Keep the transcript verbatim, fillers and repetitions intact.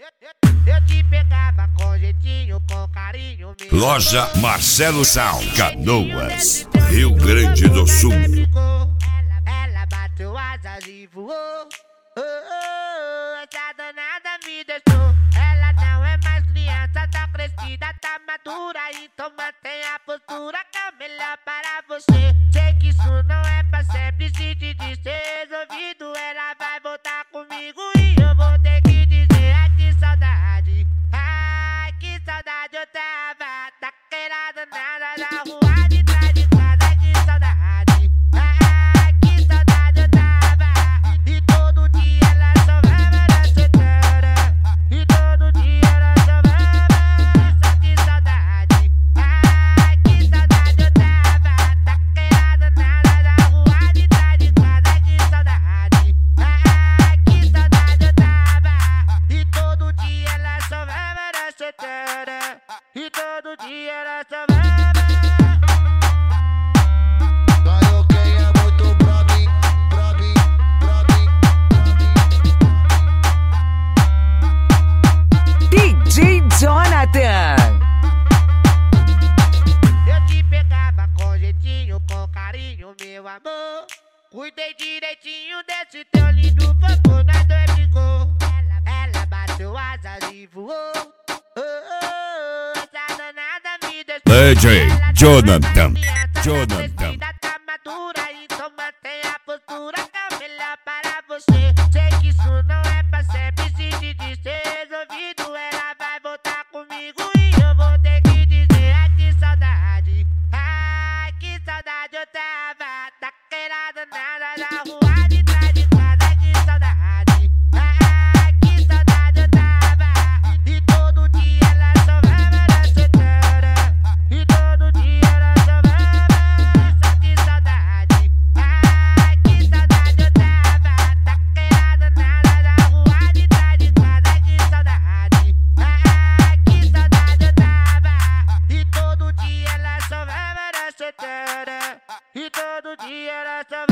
Eu te pegava com jeitinho, com carinho. Loja Marcelo Sal, Canoas, Rio Grande do Sul. Ela, ela bateu asas e voou. Oh, oh, essa danada me deixou. Ela não é mais criança, tá crescida, tá madura. Então mantenha a postura que é melhor para você. Sei que isso não é pra sempre, se te disser resolvido, ela vai voltar comigo e eu vou ter que dizer: ai que saudade, ai que saudade eu tava daquela danada da rua de trás de casa. Ai que saudade, ai que saudade eu tava. E todo dia ela somava na solteira, e todo dia ela somava. Só que saudade, ai que saudade eu tava daquela danada da rua de trás de casa. Ai que saudade, ai que saudade eu tava. E todo dia ela somava na solteira, e todo dia ela somava. Ganhou quem é muito pra mim, pra mim, pra mim, pra mim. D J Jonathan. Eu te pegava com jeitinho, com carinho, meu amor. Cuidei direitinho desse teu lindo corpo, nós dois brigou. Ela, ela bateu asas e voou. Oh, oh, essa danada me deixou. D J Ela não é Jonathan, mais criança, tá Jonathan. crescida, tá madura, então mantenha a postura que é melhor para você. Sei que isso não é pra sempre, se te disser resolvido, ela vai voltar comigo e eu vou ter que dizer: ai que saudade, ai que saudade eu tava daquela danada da rua de trás de casa. Ai que saudade, ai que saudade eu tava. E todo dia ela somava na solteira, e todo dia ela somava. Só que saudade, ai que saudade eu tava daquela danada da rua de trás de casa. Ai que saudade, ai que saudade eu tava. E todo dia ela somava na solteira, e todo dia ela somava.